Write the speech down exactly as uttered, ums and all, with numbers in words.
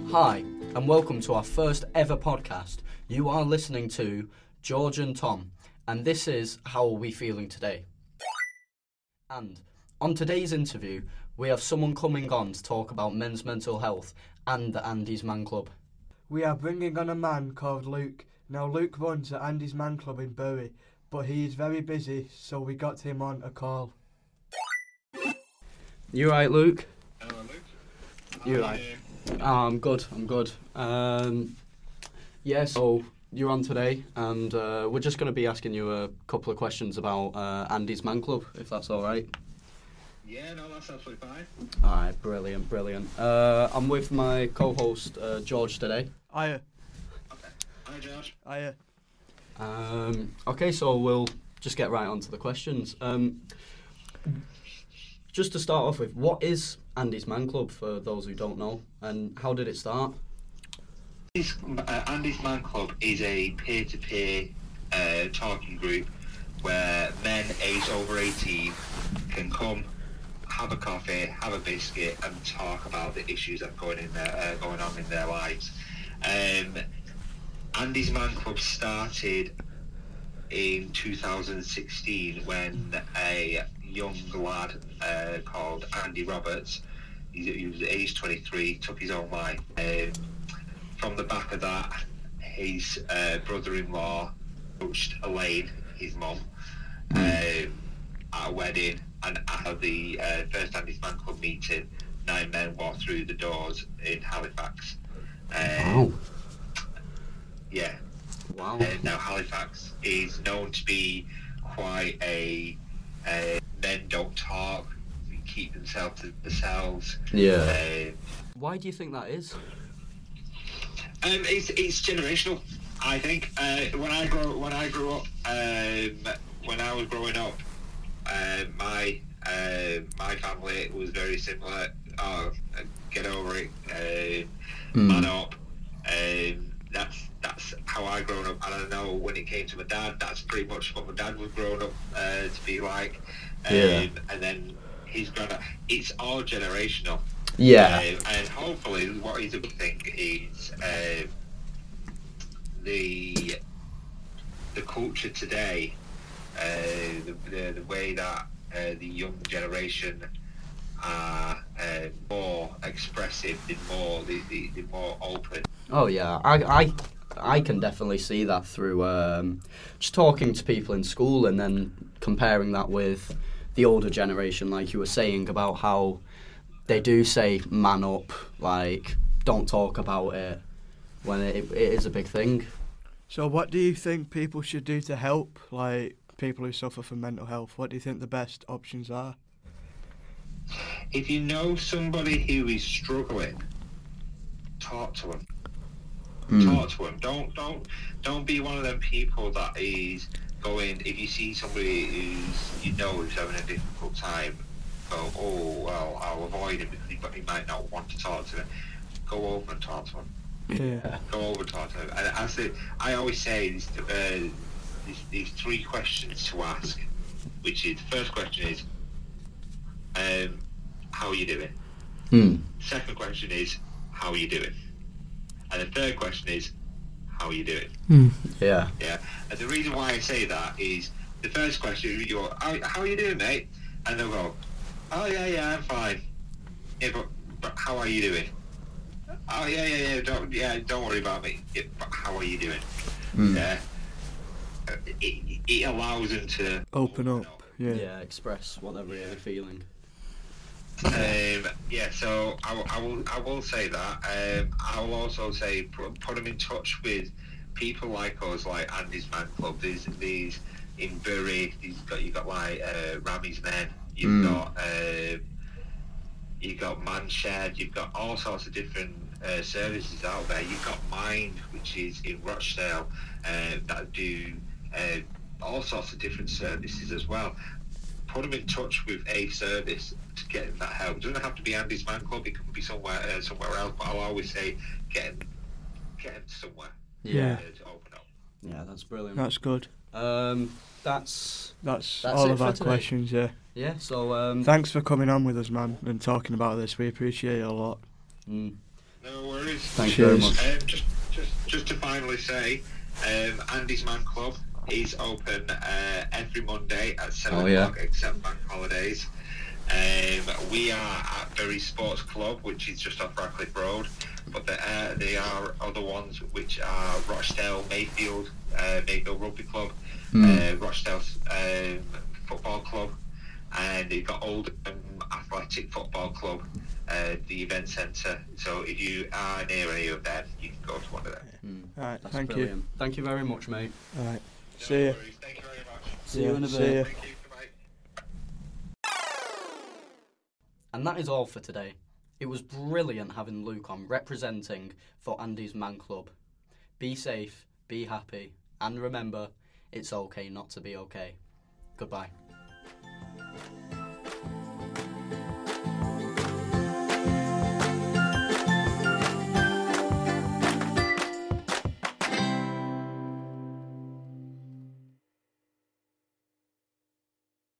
Hi, and welcome to our first ever podcast. You are listening to George and Tom, and this is How Are We Feeling Today? And on today's interview, we have someone coming on to talk about men's mental health and the Andy's Man Club. We are bringing on a man called Luke. Now, Luke runs the Andy's Man Club in Bury, but he is very busy, so we got him on a call. You right, Luke? Hello, Luke. You right? Oh, I'm good, I'm good. Um, yeah, so you're on today, and uh, we're just going to be asking you a couple of questions about uh, Andy's Man Club, if that's all right. Yeah, no, that's absolutely fine. All right, brilliant, brilliant. Uh, I'm with my co-host, uh, George, today. Hiya. Okay. Hi, George. Hiya. Um, okay, so we'll just get right on to the questions. Um, just to start off with, what is Andy's Man Club, for those who don't know, and how did it start? This, uh, Andy's Man Club is a peer-to-peer uh, talking group where men aged over eighteen can come, have a coffee, have a biscuit, and talk about the issues that are going, in their, uh, going on in their lives. Um, Andy's Man Club started in two thousand sixteen when a young lad uh, called Andy Roberts, he, he was aged twenty-three, took his own life. Um, from the back of that, his uh, brother-in-law approached Elaine, his mum, um, at a wedding, and at the uh, first Andy's Man Club meeting, nine men walked through the doors in Halifax. Um, Wow. Yeah. Wow. Uh, now Halifax is known to be quite a uh, men don't talk, keep themselves to themselves. Yeah. Uh, Why do you think that is? um, it's it's generational, I think. Uh, when I grow when I grew up, um, when I was growing up, uh, my uh, my family was very similar. Oh, get over it, uh, Mm. man up. Um, that's that's how I grown up. And I don't know, when it came to my dad, that's pretty much what my dad was growing up uh, to be like. Um, Yeah. And then his granddad. It's all generational. Yeah. Um, and hopefully, what is a good thing is uh, the the culture today, uh, the, the the way that uh, the young generation are uh, more expressive, they're more they, they, they're more open. Oh yeah, I, I, I can definitely see that through um, just talking to people in school and then comparing that with the older generation, like you were saying about how they do say man up, like don't talk about it when it, it is a big thing. So what do you think people should do to help, like, people who suffer from mental health? What do you think the best options are? If you know somebody who is struggling, talk to them. Mm. Talk to them. Don't don't don't be one of them people that is going. If you see somebody who's you know who's having a difficult time, go, oh well, I'll avoid him because he, but he might not want to talk to him. Go over and talk to him. Yeah. Go over and talk to him. And I say, I always say these, uh, these these three questions to ask, which is the first question is, um, how are you doing? Mm. Second question is, how are you doing? And the third question is, how are you doing? Mm. Yeah. Yeah. And the reason why I say that is the first question, you go, how, how are you doing, mate? And they'll go, oh yeah, yeah, I'm fine. Yeah, but, but how are you doing? Oh yeah, yeah, yeah. Don't yeah, don't worry about me. Yeah, but how are you doing? Mm. Yeah. Uh, It, it allows them to Open up. Yeah. Yeah, express what they're really feeling. Um, yeah, so I, will- I will I will say that. Um, I will also say put, put them in touch with people like us, like Andy's Man Club. These these in Bury. You've got you got like uh, Ramy's Men. You've Mm. got uh, you've got Manshed. You've got all sorts of different uh, services out there. You've got Mind, which is in Rochdale, uh, that do uh, all sorts of different services as well. Put them in touch with a service to get that help. It doesn't have to be Andy's Man Club. It could be somewhere uh, somewhere else. But I'll always say get him, get him somewhere Yeah. uh, to open up. Yeah, that's brilliant. That's good. Um, that's That's, That's all it of for our today. questions, yeah. yeah. So um, Thanks for coming on with us, man, and talking about this. We appreciate it a lot. mm. No worries. worries. Thank you very Cheers. much. Um, just, just, just to finally say, um, Andy's Man Club is open uh, every Monday at seven Oh, yeah. o'clock, except bank holidays. Um, we are at Bury Sports Club, which is just off Radcliffe Road, but there, uh, there are other ones which are Rochdale, Mayfield, uh, Mayfield Rugby Club, Mm. uh, Rochdale um, Football Club, and you've got Oldham Athletic Football Club, uh, the event centre. So if you are near any of them, you can go to one of them. Mm. Alright, That's thank brilliant. Thank you very much, mate. you. Alright, No see ya. worries. Thank you very much. See you in a See bit. ya. Thank you. Goodbye. And that is all for today. It was brilliant having Luke on representing for Andy's Man Club. Be safe, be happy, and remember, it's okay not to be okay. Goodbye.